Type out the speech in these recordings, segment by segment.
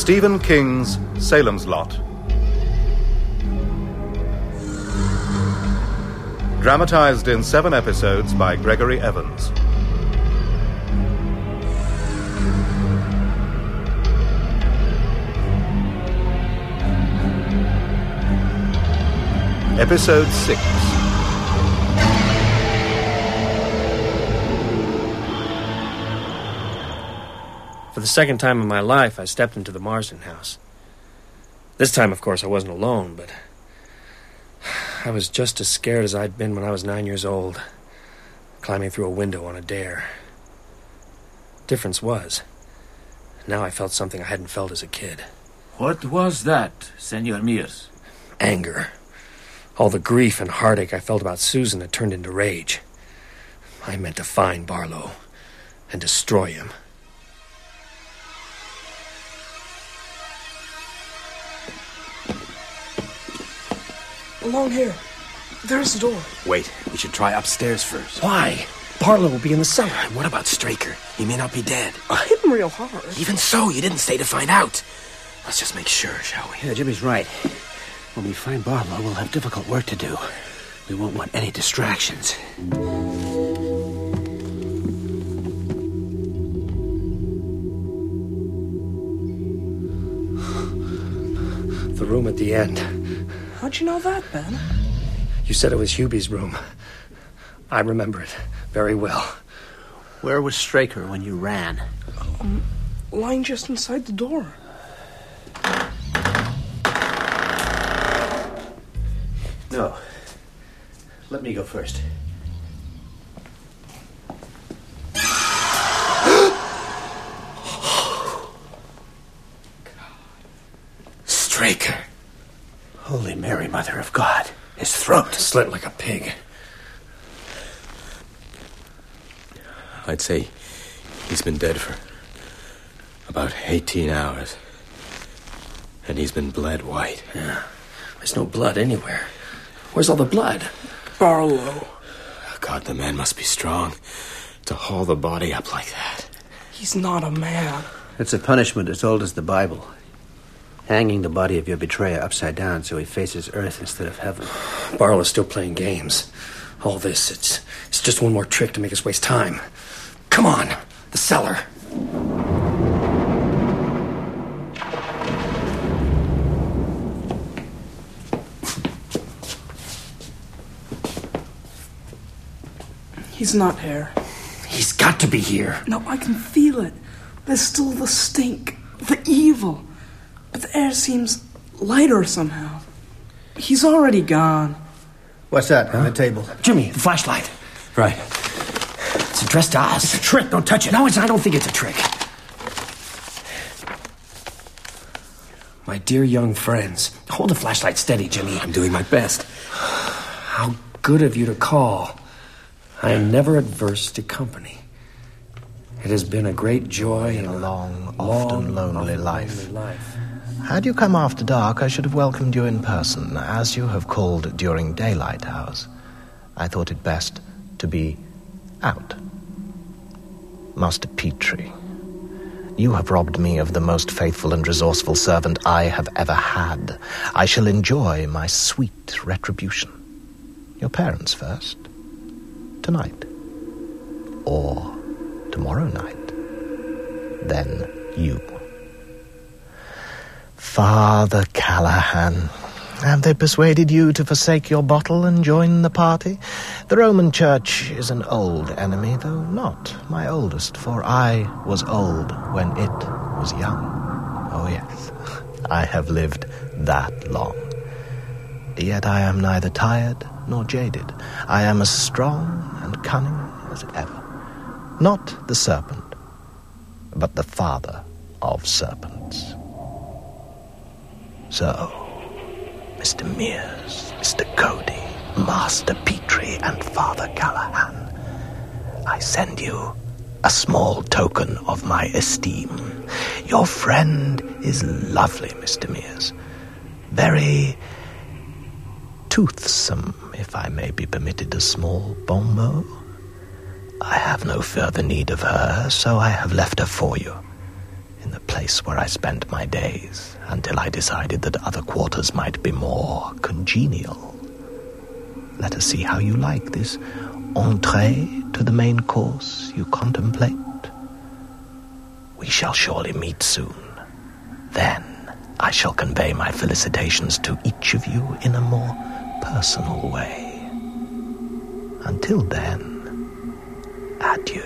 Stephen King's Salem's Lot. Dramatized in 7 episodes by Gregory Evans. Episode 6. For the second time in my life, I stepped into the Marsden house. This time, of course, I wasn't alone, but I was just as scared as I'd been when I was 9 years old, climbing through a window on a dare. Difference was, now I felt something I hadn't felt as a kid. What was that, Senor Mears? Anger. All the grief and heartache I felt about Susan had turned into rage. I meant to find Barlow and destroy him. Along here. There's the door. Wait, we should try upstairs first. Why? Barlow will be in the cellar. What about Straker? He may not be dead. I hit him real hard. Even so, you didn't stay to find out. Let's just make sure, shall we? Yeah, Jimmy's right. When we find Barlow, we'll have difficult work to do. We won't want any distractions. The room at the end. How'd you know that, Ben? You said it was Hubie's room. I remember it very well. Where was Straker when you ran? Lying just inside the door. No. Let me go first. Straker. Holy Mary, Mother of God. His throat slit like a pig. I'd say he's been dead for about 18 hours. And he's been bled white. Yeah. There's no blood anywhere. Where's all the blood? Barlow. God, the man must be strong to haul the body up like that. He's not a man. It's a punishment as old as the Bible. Hanging the body of your betrayer upside down so he faces earth instead of heaven. Barlow's still playing games. All this, it's just one more trick to make us waste time. Come on, the cellar. He's not here. He's got to be here. No, I can feel it. There's still the stink, the evil. But the air seems lighter somehow. He's already gone. What's that on the table? Jimmy, the flashlight. Right. It's addressed to us. It's a trick. Don't touch it. No, I don't think it's a trick. My dear young friends, hold the flashlight steady, Jimmy. I'm doing my best. How good of you to call. I am never adverse to company. It has been a great joy in a long, often lonely life. Had you come after dark, I should have welcomed you in person, as you have called during daylight hours. I thought it best to be out. Master Petrie, you have robbed me of the most faithful and resourceful servant I have ever had. I shall enjoy my sweet retribution. Your parents first. Tonight. Or tomorrow night. Then you. Father Callahan, have they persuaded you to forsake your bottle and join the party? The Roman Church is an old enemy, though not my oldest, for I was old when it was young. Oh yes, I have lived that long. Yet I am neither tired nor jaded. I am as strong and cunning as ever. Not the serpent, but the father of serpents. So, Mr. Mears, Mr. Cody, Master Petrie, and Father Callahan, I send you a small token of my esteem. Your friend is lovely, Mr. Mears. Very toothsome, if I may be permitted a small bon mot. I have no further need of her, so I have left her for you, in in the place where I spent my days until I decided that other quarters might be more congenial. Let us see how you like this entree to the main course you contemplate. We shall surely meet soon. Then I shall convey my felicitations to each of you in a more personal way. Until then, adieu.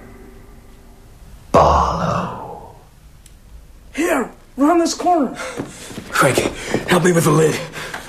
Barlow. Here, round this corner. Frankie, help me with the lid.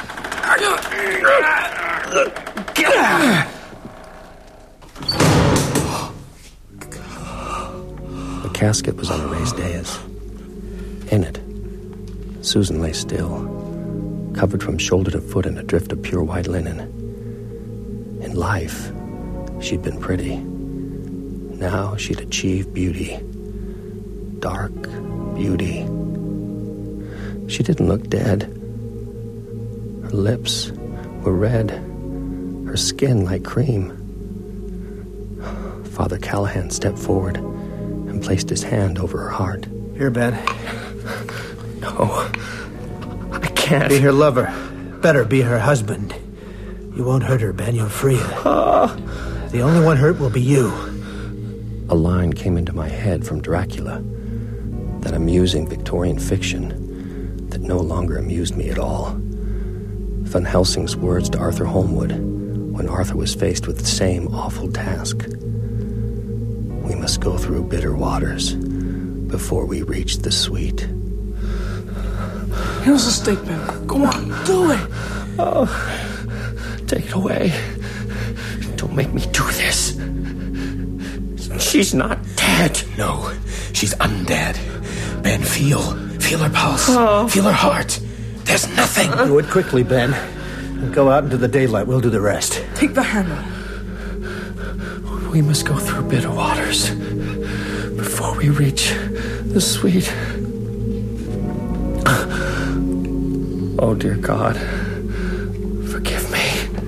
The casket was on a raised dais. In it, Susan lay still, covered from shoulder to foot in a drift of pure white linen. In life, she'd been pretty. Now she'd achieved beauty. Dark beauty. She didn't look dead. Her lips were red, her skin like cream. Father Callahan stepped forward and placed his hand over her heart. Here, Ben. No, I can't. Be her lover. Better be her husband. You won't hurt her, Ben. You'll free her. The only one hurt will be you. A line came into my head from Dracula, that amusing Victorian fiction that no longer amused me at all. Van Helsing's words to Arthur Holmwood when Arthur was faced with the same awful task. We must go through bitter waters before we reach the sweet. Here's the steak, Ben. Go on, do it. Oh, take it away. Don't make me do this. She's not dead. No, she's undead. Ben, feel her pulse. Feel her heart. There's nothing. Do it quickly, Ben. And go out into the daylight. We'll do the rest. Take the handle. We must go through bitter waters before we reach the sweet. Oh, dear God, forgive me.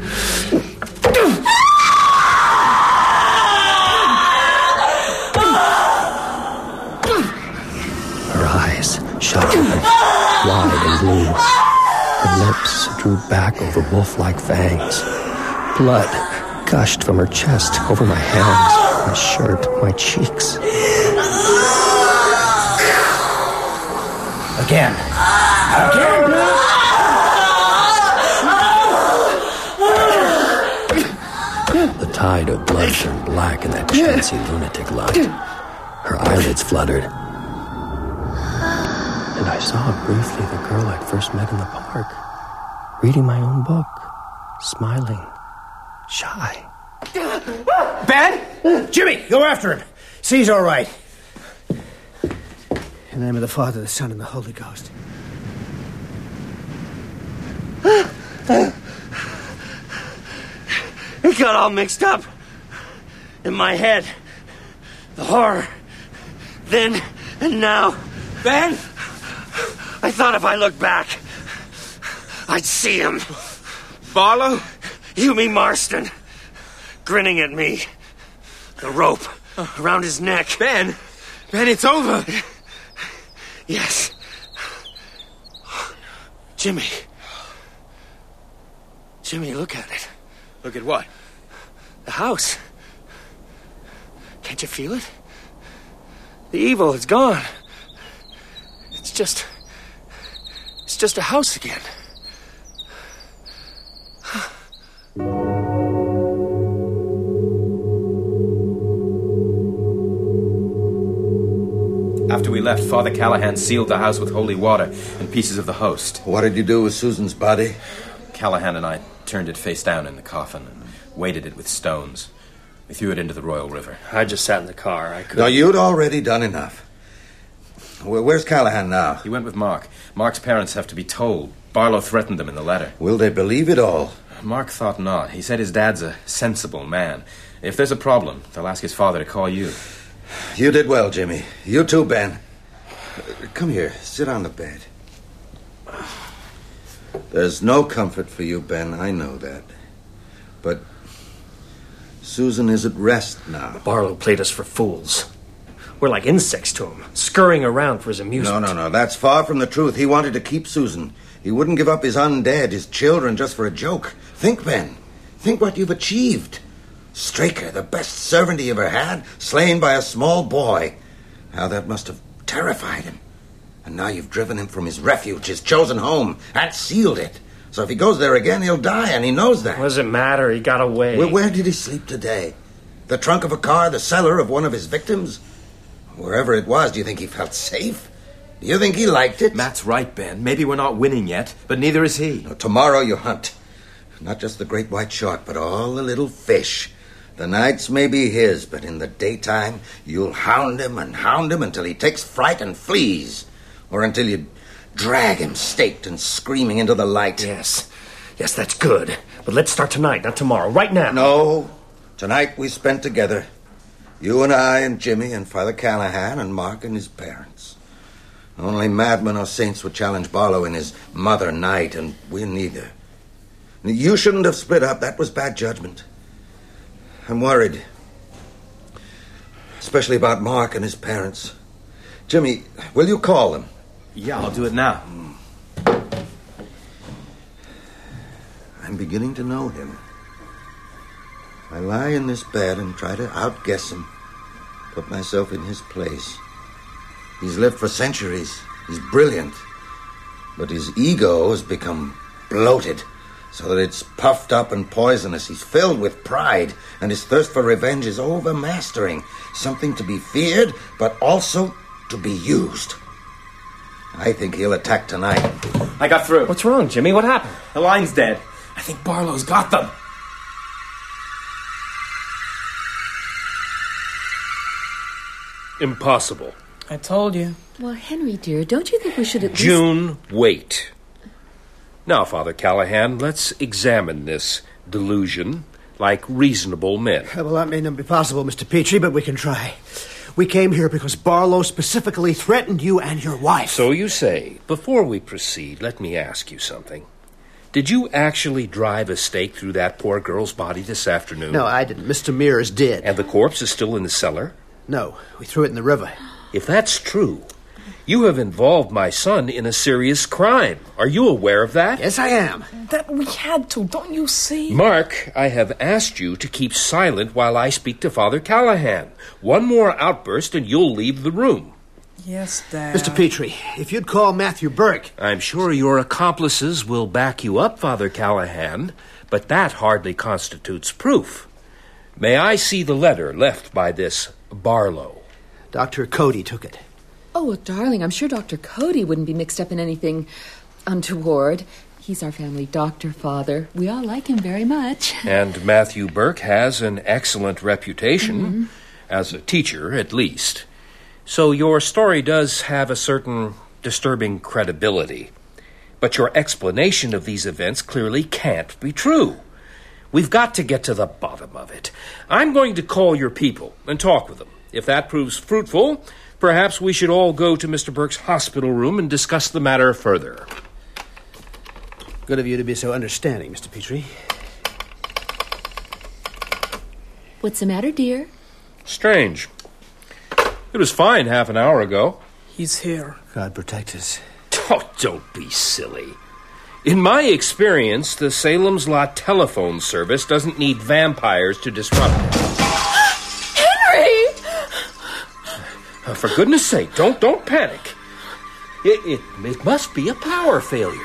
Her eyes shut open, wide and blue. Her lips drew back over wolf-like fangs. Blood gushed from her chest over my hands, my shirt, my cheeks. Again. The tide of blood turned black in that chancy lunatic light. Her eyelids fluttered. And I saw briefly the girl I'd first met in the park, reading my own book, smiling, shy. Ben! Jimmy, go after him. See he's all right. In the name of the Father, the Son, and the Holy Ghost. It got all mixed up in my head. The horror. Then and now. Ben! I thought if I looked back, I'd see him. Barlow? Hugh Marston. Grinning at me. The rope around his neck. Ben, it's over. Yes. Jimmy, look at it. Look at what? The house. Can't you feel it? The evil is gone. It's just a house again. After we left, Father Callahan sealed the house with holy water and pieces of the host. What did you do with Susan's body? Callahan and I turned it face down in the coffin and weighted it with stones. We threw it into the Royal River. I just sat in the car. I couldn't... No, you'd already done enough. Where's Callahan now? He went with Mark. Mark's parents have to be told. Barlow threatened them in the letter. Will they believe it all? Mark thought not. He said his dad's a sensible man. If there's a problem, they'll ask his father to call you. You did well, Jimmy. You too, Ben. Come here. Sit on the bed. There's no comfort for you, Ben. I know that. But Susan is at rest now. Barlow played us for fools. We're like insects to him, scurrying around for his amusement. No. That's far from the truth. He wanted to keep Susan. He wouldn't give up his undead, his children, just for a joke. Think, Ben. Think what you've achieved. Straker, the best servant he ever had, slain by a small boy. How that must have terrified him. And now you've driven him from his refuge, his chosen home, and sealed it. So if he goes there again, he'll die, and he knows that. What does it matter? He got away. Where did he sleep today? The trunk of a car, the cellar of one of his victims? Wherever it was, do you think he felt safe? Do you think he liked it? Matt's right, Ben. Maybe we're not winning yet, but neither is he. Now, tomorrow you hunt. Not just the great white shark, but all the little fish. The nights may be his, but in the daytime, you'll hound him until he takes fright and flees. Or until you drag him staked and screaming into the light. Yes, that's good. But let's start tonight, not tomorrow. Right now. No. Tonight we spent together. You and I and Jimmy and Father Callahan and Mark and his parents. Only madmen or saints would challenge Barlow in his mother night, and we neither. You shouldn't have split up. That was bad judgment. I'm worried. Especially about Mark and his parents. Jimmy, will you call them? Yeah, I'll do it now. I'm beginning to know him. I lie in this bed and try to outguess him, put myself in his place. He's lived for centuries. He's brilliant. But his ego has become bloated, so that it's puffed up and poisonous. He's filled with pride, and his thirst for revenge is overmastering. Something to be feared, but also to be used. I think he'll attack tonight. I got through. What's wrong, Jimmy? What happened? The line's dead. I think Barlow's got them. Impossible. I told you. Well, Henry, dear, don't you think we should at least... June, wait. Now, Father Callahan, let's examine this delusion like reasonable men. Well, that may not be possible, Mr. Petrie, but we can try. We came here because Barlow specifically threatened you and your wife. So you say. Before we proceed, let me ask you something. Did you actually drive a stake through that poor girl's body this afternoon? No, I didn't. Mr. Mears did. And the corpse is still in the cellar? No, we threw it in the river. If that's true, you have involved my son in a serious crime. Are you aware of that? Yes, I am. That we had to, don't you see? Mark, I have asked you to keep silent while I speak to Father Callahan. One more outburst and you'll leave the room. Yes, Dad. Mr. Petrie, if you'd call Matthew Burke... I'm sure your accomplices will back you up, Father Callahan, but that hardly constitutes proof. May I see the letter left by this Barlow? Dr. Cody took it. Oh, well, darling, I'm sure Dr. Cody wouldn't be mixed up in anything untoward. He's our family doctor, Father. We all like him very much. And Matthew Burke has an excellent reputation, as a teacher, at least. So your story does have a certain disturbing credibility. But your explanation of these events clearly can't be true. We've got to get to the bottom of it. I'm going to call your people and talk with them. If that proves fruitful, perhaps we should all go to Mr. Burke's hospital room and discuss the matter further. Good of you to be so understanding, Mr. Petrie. What's the matter, dear? Strange. It was fine half an hour ago. He's here. God protect us. Oh, don't be silly. In my experience, the Salem's Lot telephone service doesn't need vampires to disrupt it. Henry! For goodness sake, don't panic. It must be a power failure.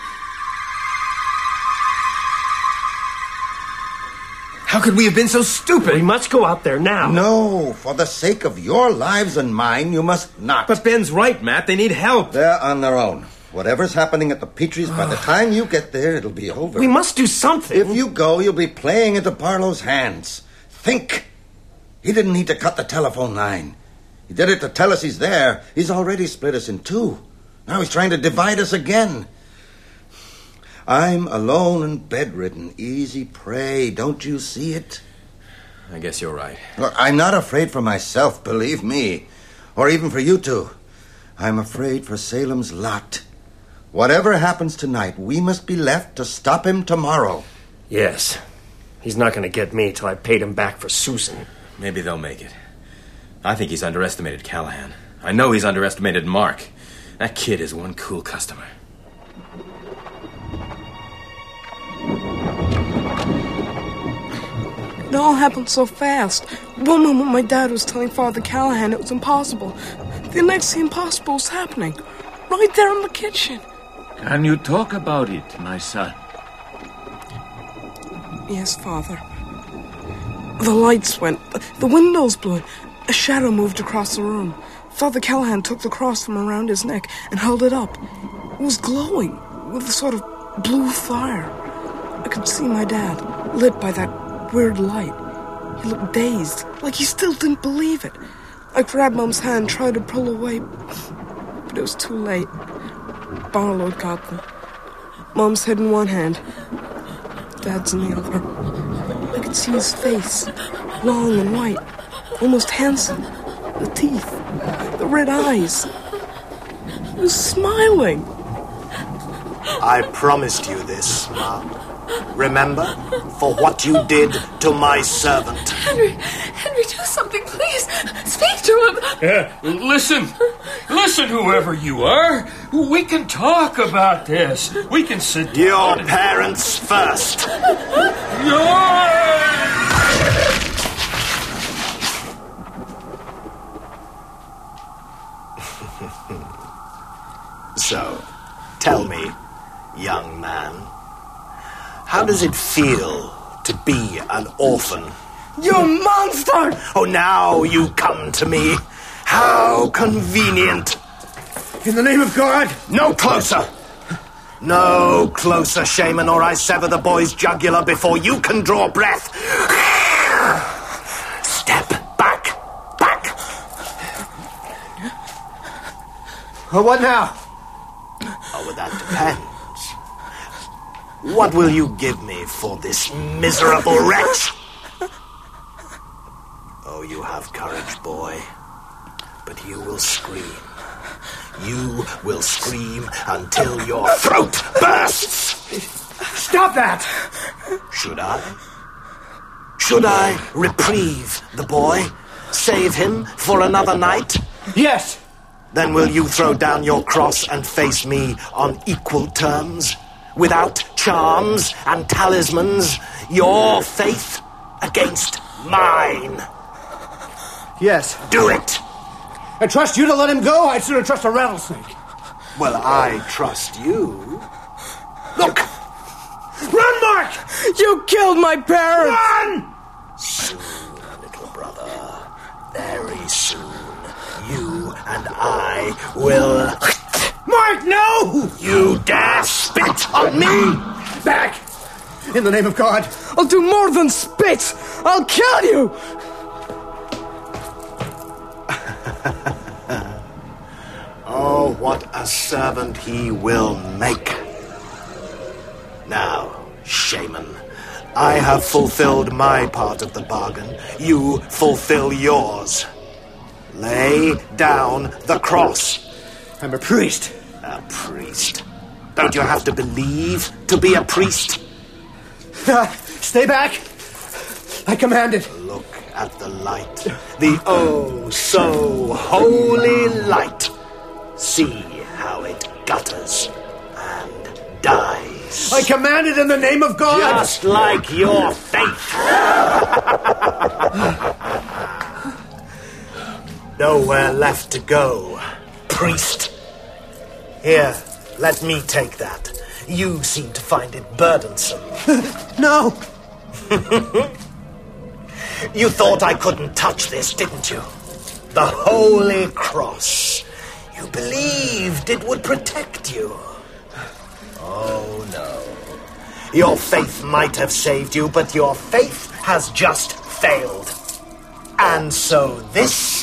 How could we have been so stupid? We must go out there now. No, for the sake of your lives and mine, you must not. But Ben's right, Matt. They need help. They're on their own. Whatever's happening at the Petries, by the time you get there, it'll be over. We must do something. If you go, you'll be playing into Barlow's hands. Think. He didn't need to cut the telephone line. He did it to tell us he's there. He's already split us in two. Now he's trying to divide us again. I'm alone and bedridden. Easy prey. Don't you see it? I guess you're right. Look, I'm not afraid for myself, believe me. Or even for you two. I'm afraid for Salem's Lot. Whatever happens tonight, we must be left to stop him tomorrow. Yes. He's not going to get me till I paid him back for Susan. Maybe they'll make it. I think he's underestimated Callahan. I know he's underestimated Mark. That kid is one cool customer. It all happened so fast. One moment my dad was telling Father Callahan it was impossible. The next, the impossible was happening. Right there in the kitchen. Can you talk about it, my son? Yes, Father. The lights went. The windows blew. A shadow moved across the room. Father Callahan took the cross from around his neck and held it up. It was glowing with a sort of blue fire. I could see my dad, lit by that weird light. He looked dazed, like he still didn't believe it. I grabbed Mom's hand, tried to pull away, but it was too late. Barlow got them. Mom's head in one hand, Dad's in the other. I could see his face, long and white, almost handsome. The teeth, the red eyes. He was smiling. I promised you this, Mom. Remember? For what you did to my servant. Henry, do something, please. Speak to him. Listen, whoever you are. We can talk about this. We can sit down. Your parents first. So, tell me, young man, how does it feel to be an orphan? You monster! Oh, now you come to me. How convenient. In the name of God! No closer! No closer, Shaman, or I sever the boy's jugular before you can draw breath. Step back. What now? Oh, well, that depends. What will you give me for this miserable wretch? Oh, you have courage, boy. But you will scream. You will scream until your throat bursts. Stop that! Should I? Should I reprieve the boy? Save him for another night? Yes! Then will you throw down your cross and face me on equal terms? Without charms and talismans? Your faith against mine? Yes. Do it! I trust you to let him go? I'd sooner trust a rattlesnake. Well, I trust you. Look! Run, Mark! You killed my parents! Run! Soon, little brother. Very soon. You and I will... Mark, no! You dare spit on me? Back! In the name of God. I'll do more than spit! I'll kill you! Oh, what a servant he will make. Now, Shaman, I have fulfilled my part of the bargain. You fulfill yours. Lay down the cross. I'm a priest. A priest? Don't you have to believe to be a priest? Stay back. I command it. Look at the light. The oh so holy light. See how it gutters and dies. I command it in the name of God. Just like your faith. Nowhere left to go, priest. Here, let me take that. You seem to find it burdensome. No. You thought I couldn't touch this, didn't you? The Holy Cross. You believed it would protect you. Oh, no. Your faith might have saved you, but your faith has just failed. And so this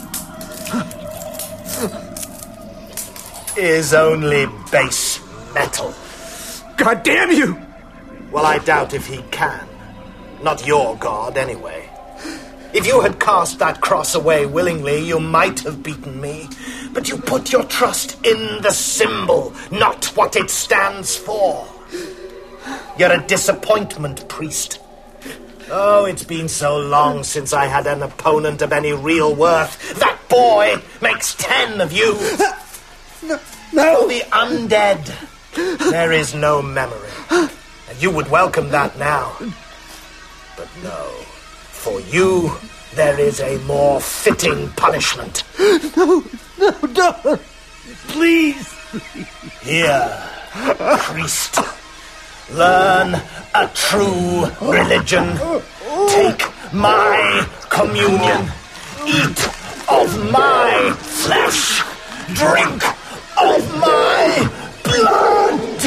is only base metal. God damn you! Well, I doubt if he can. Not your God, anyway. If you had cast that cross away willingly, you might have beaten me. But you put your trust in the symbol, not what it stands for. You're a disappointment, priest. Oh, it's been so long since I had an opponent of any real worth. That boy makes 10 of you. No. For the undead, there is no memory. And you would welcome that now. But no, for you, there is a more fitting punishment. No, please. Here, priest, learn a true religion. Take my communion. Eat of my flesh. Drink of my blood.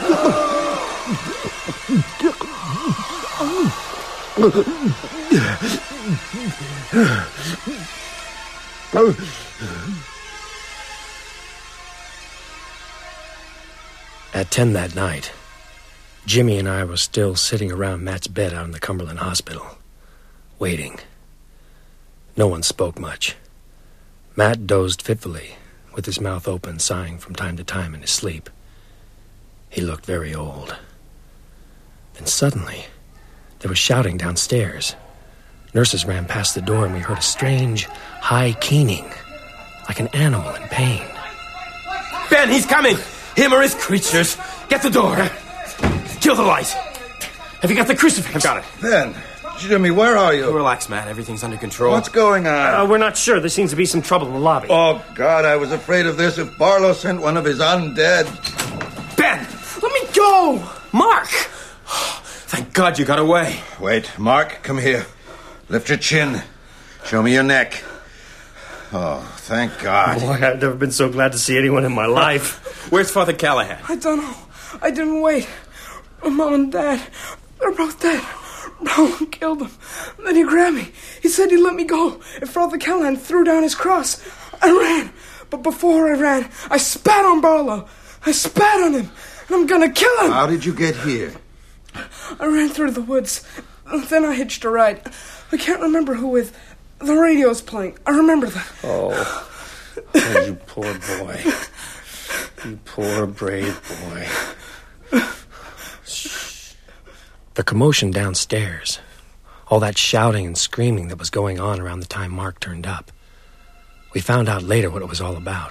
At 10 that night, Jimmy and I were still sitting around Matt's bed out in the Cumberland Hospital, waiting. No one spoke much. Matt dozed fitfully, with his mouth open, sighing from time to time in his sleep. He looked very old. Then suddenly, there was shouting downstairs. Nurses ran past the door and we heard a strange, high keening, like an animal in pain. Ben, he's coming! Him or his creatures. Get the door. Kill the light. Have you got the crucifix? I've got it. Ben, Jimmy, where are you? Relax, Matt. Everything's under control. What's going on? We're not sure. There seems to be some trouble in the lobby. Oh, God, I was afraid of this if Barlow sent one of his undead. Ben! Let me go! Mark! Thank God you got away. Wait, Mark, come here. Lift your chin. Show me your neck. Oh, thank God. Boy, I've never been so glad to see anyone in my life. Where's Father Callahan? I don't know. I didn't wait. Mom and Dad, they're both dead. Brown killed them. Then he grabbed me. He said he'd let me go if Father Callahan threw down his cross. I ran. But before I ran, I spat on Barlow. I spat on him. And I'm gonna kill him. How did you get here? I ran through the woods. Then I hitched a ride. I can't remember who with. The radio's playing. I remember that. Oh, you poor boy. You poor, brave boy. Shh. The commotion downstairs, all that shouting and screaming that was going on around the time Mark turned up. We found out later what it was all about.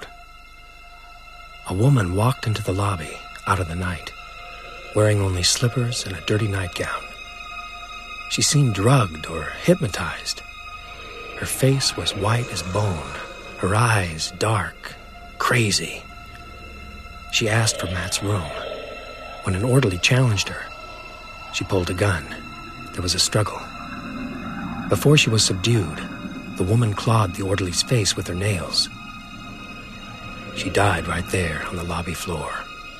A woman walked into the lobby out of the night, wearing only slippers and a dirty nightgown. She seemed drugged or hypnotized. Her face was white as bone, her eyes dark, crazy. She asked for Matt's room. When an orderly challenged her, she pulled a gun. There was a struggle. Before she was subdued, the woman clawed the orderly's face with her nails. She died right there on the lobby floor.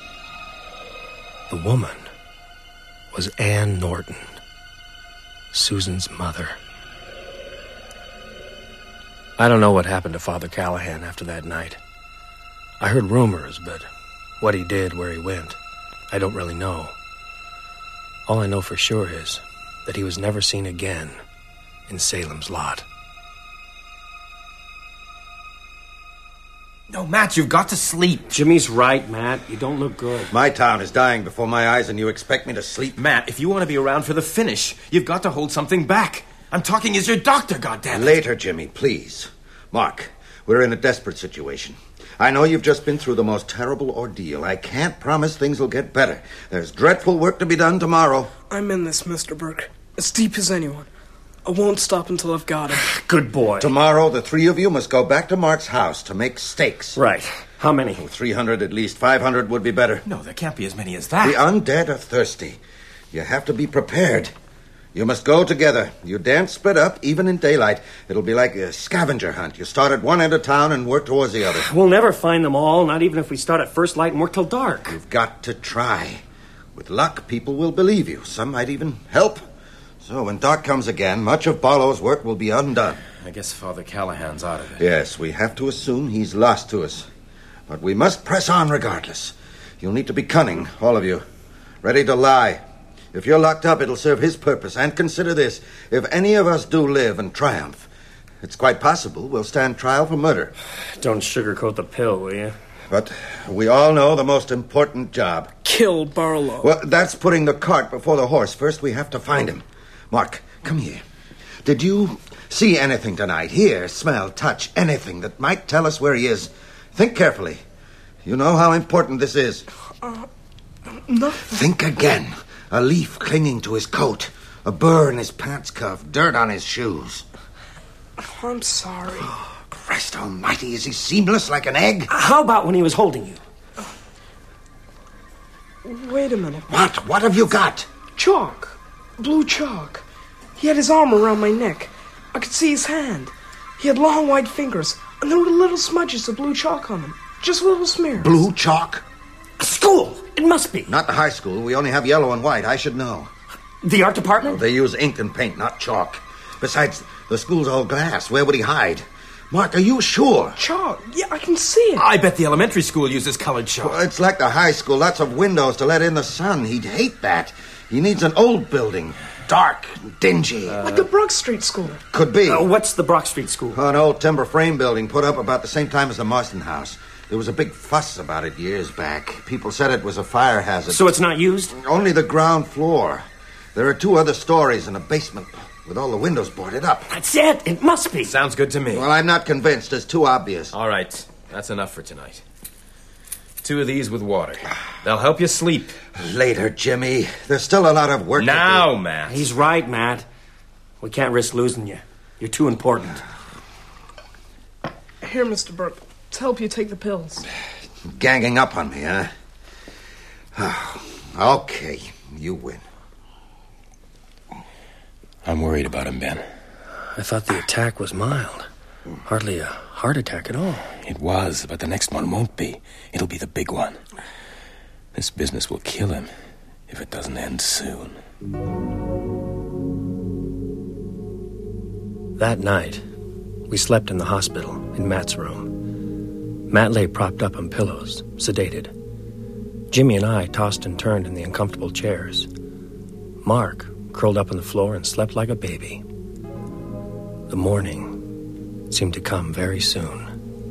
The woman was Ann Norton, Susan's mother. I don't know what happened to Father Callahan after that night. I heard rumors, but what he did, where he went, I don't really know. All I know for sure is that he was never seen again in Salem's Lot. No, Matt, you've got to sleep. Jimmy's right, Matt. You don't look good. My town is dying before my eyes, and you expect me to sleep? Matt, if you want to be around for the finish, you've got to hold something back. I'm talking as your doctor, goddammit. Later, Jimmy, please. Mark, we're in a desperate situation. I know you've just been through the most terrible ordeal. I can't promise things will get better. There's dreadful work to be done tomorrow. I'm in this, Mr. Burke. As deep as anyone. I won't stop until I've got him. Good boy. Tomorrow, the three of you must go back to Mark's house to make steaks. Right. How many? 300 at least. 500 would be better. No, there can't be as many as that. The undead are thirsty. You have to be prepared. You must go together. You daren't split up, even in daylight. It'll be like a scavenger hunt. You start at one end of town and work towards the other. We'll never find them all, not even if we start at first light and work till dark. You've got to try. With luck, people will believe you. Some might even help. So when dark comes again, much of Barlow's work will be undone. I guess Father Callahan's out of it. Yes, we have to assume he's lost to us. But we must press on regardless. You'll need to be cunning, all of you. Ready to lie. If you're locked up, it'll serve his purpose. And consider this. If any of us do live and triumph, it's quite possible we'll stand trial for murder. Don't sugarcoat the pill, will you? But we all know the most important job. Kill Barlow. Well, that's putting the cart before the horse. First, we have to find him. Mark, come here. Did you see anything tonight? Hear, smell, touch, anything that might tell us where he is? Think carefully. You know how important this is. No. Think again. A leaf clinging to his coat. A burr in his pants cuff. Dirt on his shoes. I'm sorry. Oh, Christ almighty, is he seamless like an egg? How about when he was holding you? Wait a minute. What? What have you got? Chalk. Blue chalk. He had his arm around my neck. I could see his hand. He had long, white fingers, and there were little smudges of blue chalk on them. Just little smears. Blue chalk? School! It must be. Not the high school. We only have yellow and white. I should know. The art department? They use ink and paint, not chalk. Besides, the school's all glass. Where would he hide? Mark, are you sure? Chalk? Yeah, I can see it. I bet the elementary school uses colored chalk. Well, it's like the high school. Lots of windows to let in the sun. He'd hate that. He needs an old building. Dark, dingy. Like the Brook Street School. Could be. What's the Brock Street School? An old timber frame building put up about the same time as the Marston House. There was a big fuss about it years back. People said it was a fire hazard. So it's not used? Only the ground floor. There are 2 other stories in a basement with all the windows boarded up. That's it. It must be. Sounds good to me. Well, I'm not convinced. It's too obvious. All right. That's enough for tonight. 2 of these with water. They'll help you sleep. Later, Jimmy. There's still a lot of work now, to do. Matt. He's right, Matt. We can't risk losing you. You're too important. Here, Mr. Burke. To help you take the pills. Ganging up on me, huh? Oh, okay. You win. I'm worried about him, Ben. I thought the attack was mild. Hardly a heart attack at all. It was, but the next one won't be. It'll be the big one. This business will kill him if it doesn't end soon. That night, we slept in the hospital in Matt's room. Matt lay propped up on pillows, sedated. Jimmy and I tossed and turned in the uncomfortable chairs. Mark curled up on the floor and slept like a baby. The morning seemed to come very soon.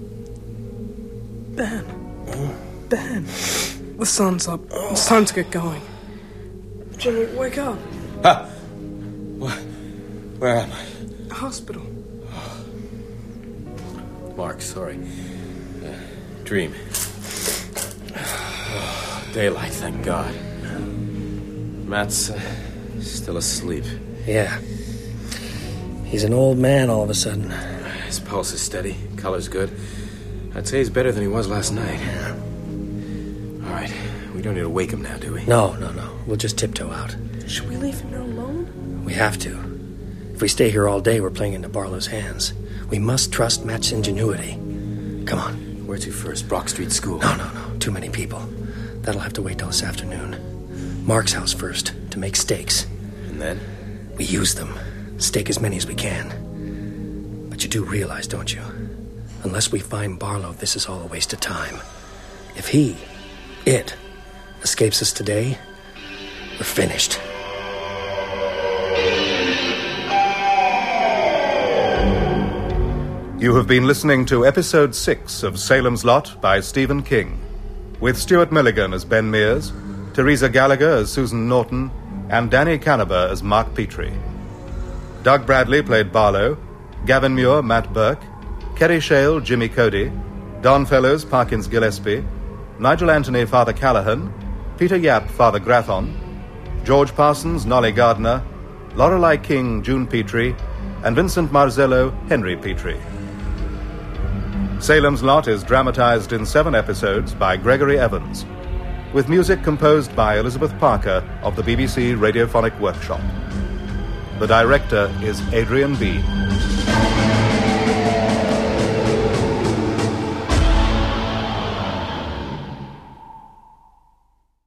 Ben. Ben. The sun's up. It's time to get going. Jimmy, wake up. What? Where am I? Hospital. Mark, sorry. Dream. Daylight, thank God. Matt's still asleep. Yeah. He's an old man all of a sudden. His pulse is steady. Color's good. I'd say he's better than he was last night. Yeah. All right. We don't need to wake him now, do we? No. We'll just tiptoe out. Should we leave him here alone? We have to. If we stay here all day, we're playing into Barlow's hands. We must trust Matt's ingenuity. Come on. Where to first? Brock Street School? No. Too many people. That'll have to wait till this afternoon. Mark's house first, to make stakes. And then? We use them. Stake as many as we can. But you do realize, don't you? Unless we find Barlow, this is all a waste of time. If it, escapes us today, we're finished. You have been listening to Episode 6 of Salem's Lot by Stephen King, with Stuart Milligan as Ben Mears, Teresa Gallagher as Susan Norton, and Danny Canaber as Mark Petrie. Doug Bradley played Barlow, Gavin Muir, Matt Burke, Kerry Shale, Jimmy Cody, Don Fellows, Parkins Gillespie, Nigel Anthony, Father Callahan, Peter Yap, Father Grathon, George Parsons, Nolly Gardner, Lorelei King, June Petrie, and Vincent Marzello, Henry Petrie. Salem's Lot is dramatized in 7 episodes by Gregory Evans, with music composed by Elizabeth Parker of the BBC Radiophonic Workshop. The director is Adrian Bean.